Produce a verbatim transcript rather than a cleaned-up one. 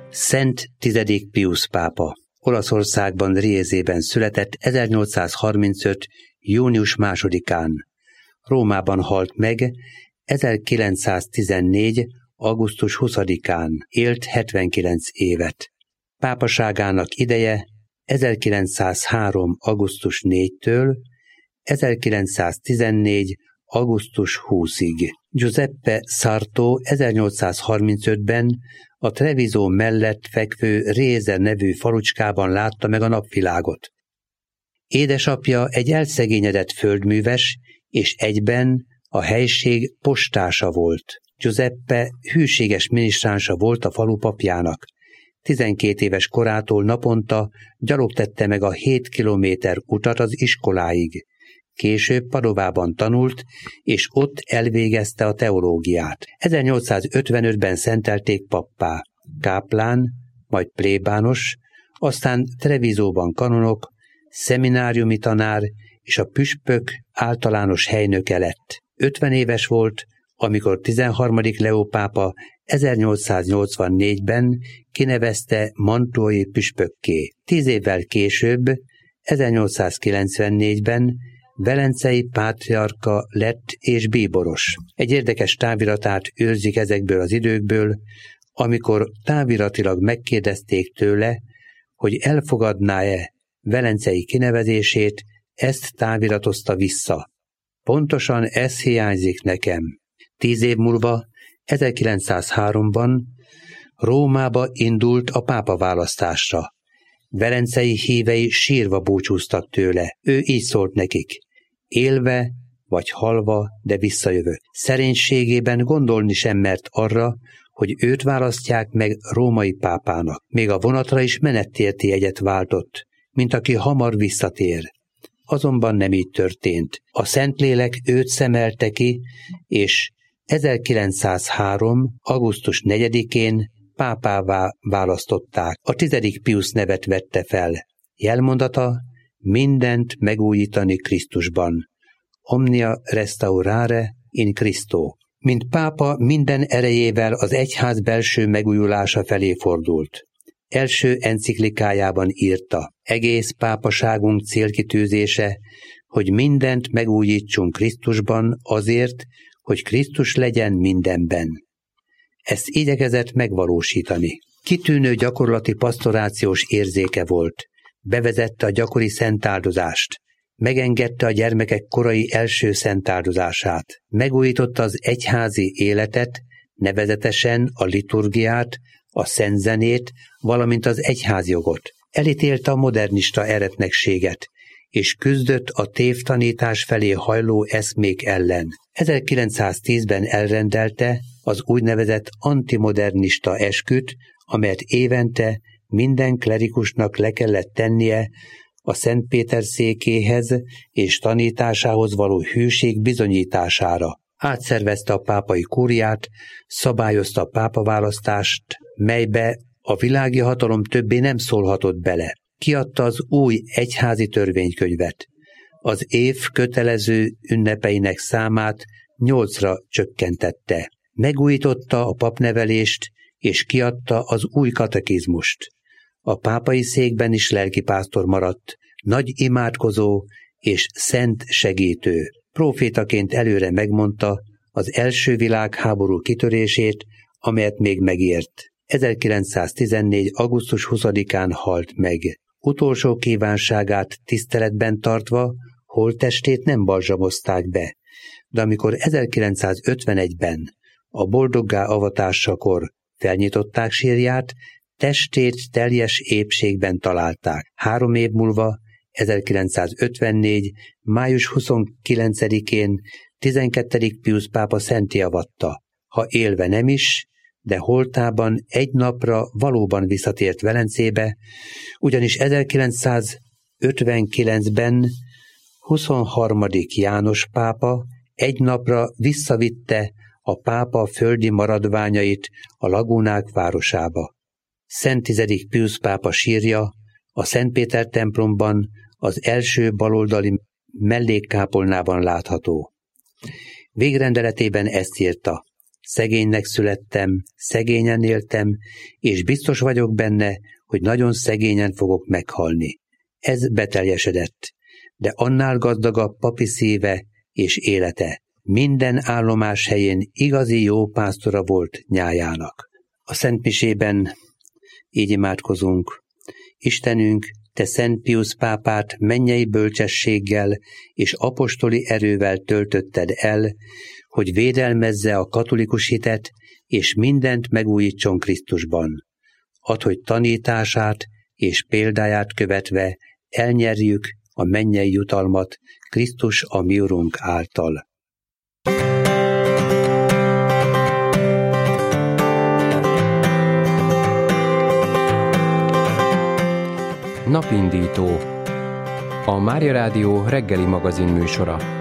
Szent tizedik Piusz pápa Olaszországban Riesében született ezernyolcszázharmincöt. június másodikán. Rómában halt meg ezerkilencszáztizennégy. augusztus huszadikán. Élt hetvenkilenc évet. Pápaságának ideje ezerkilencszázhárom. augusztus negyedikétől ezerkilencszáztizennégy. augusztus huszadikáig. Giuseppe Sarto ezernyolcszázharmincötben a Treviso mellett fekvő Riese nevű falucskában látta meg a napvilágot. Édesapja egy elszegényedett földműves, és egyben a helység postása volt. Giuseppe hűséges minisztránsa volt a falu papjának. tizenkét éves korától naponta gyalog tette meg a hét kilométer utat az iskoláig. Később Padovában tanult, és ott elvégezte a teológiát. ezernyolcszázötvenötben szentelték pappá, káplán, majd plébános, aztán Trevisóban kanonok, szemináriumi tanár és a püspök általános helynöke lett. ötven éves volt, amikor tizenharmadik Leó pápa ezernyolcszáznyolcvannégyben kinevezte mantuai püspökké. Tíz évvel később, ezernyolcszázkilencvennégyben velencei pátriárka lett és bíboros. Egy érdekes táviratát őrzik ezekből az időkből, amikor táviratilag megkérdezték tőle, hogy elfogadná-e velencei kinevezését, ezt táviratozta vissza. Pontosan ez hiányzik nekem. Tíz év múlva, ezerkilencszázháromban Rómába indult a pápaválasztásra. Velencei hívei sírva búcsúztak tőle. Ő így szólt nekik: élve vagy halva, de visszajövök. Szerénységében gondolni sem mert arra, hogy őt választják meg római pápának. Még a vonatra is menettérti jegyet váltott, mint aki hamar visszatér. Azonban nem így történt. A Szentlélek őt szemelte ki, és ezerkilencszázhárom. augusztus negyedikén pápává választották. A tizedik Piusz nevet vette fel. Jelmondata: mindent megújítani Krisztusban. Omnia restaurare in Christo. Mint pápa minden erejével az egyház belső megújulása felé fordult. Első enciklikájában írta: egész pápaságunk célkitűzése, hogy mindent megújítsunk Krisztusban azért, hogy Krisztus legyen mindenben. Ezt igyekezett megvalósítani. Kitűnő gyakorlati pasztorációs érzéke volt. Bevezette a gyakori szentáldozást. Megengedte a gyermekek korai első szentáldozását. Megújította az egyházi életet, nevezetesen a liturgiát, a szentzenét, valamint az egyházjogot. Elítélte a modernista eretnekséget, és küzdött a tévtanítás felé hajló eszmék ellen. ezerkilencszáztízben elrendelte az úgynevezett antimodernista esküt, amelyet évente minden klerikusnak le kellett tennie a Szent Péter székéhez és tanításához való hűség bizonyítására. Átszervezte a pápai kúriát, szabályozta a pápaválasztást, melybe a világi hatalom többé nem szólhatott bele. Kiadta az új egyházi törvénykönyvet. Az év kötelező ünnepeinek számát nyolcra csökkentette. Megújította a papnevelést, és kiadta az új katekizmust. A pápai székben is lelkipásztor maradt, nagy imádkozó és szent segítő. Prófétaként előre megmondta az első világháború kitörését, amelyet még megért. ezerkilencszáztizennégy. augusztus huszadikán halt meg. Utolsó kívánságát tiszteletben tartva holttestét nem balzsamozták be, de amikor ezerkilencszázötvenegyben a boldoggá avatásakor felnyitották sírját, testét teljes épségben találták. Három év múlva, ezerkilencszázötvennégy. május huszonkilencedikén tizenkettedik Piusz pápa szentté avatta. Ha élve nem is, de holtában egy napra valóban visszatért Velencébe, ugyanis ezerkilencszázötvenkilencben huszonharmadik János pápa egy napra visszavitte a pápa földi maradványait a Lagúnák városába. Szent tizedik Piusz pápa sírja a Szent Péter templomban az első baloldali mellékkápolnában látható. Végrendeletében ezt írta: Szegénynek születtem, szegényen éltem, és biztos vagyok benne, hogy nagyon szegényen fogok meghalni. Ez beteljesedett, de annál gazdagabb papi szíve és élete. Minden állomás helyén igazi jó pásztora volt nyájának. A szentmisében így imádkozunk. Istenünk, te Szent Piusz pápát mennyei bölcsességgel és apostoli erővel töltötted el, hogy védelmezze a katolikus hitet, és mindent megújítson Krisztusban. Add, hogy tanítását és példáját követve elnyerjük a mennyei jutalmat Krisztus a mi Urunk által. Napindító. A Mária Rádió reggeli magazin műsora.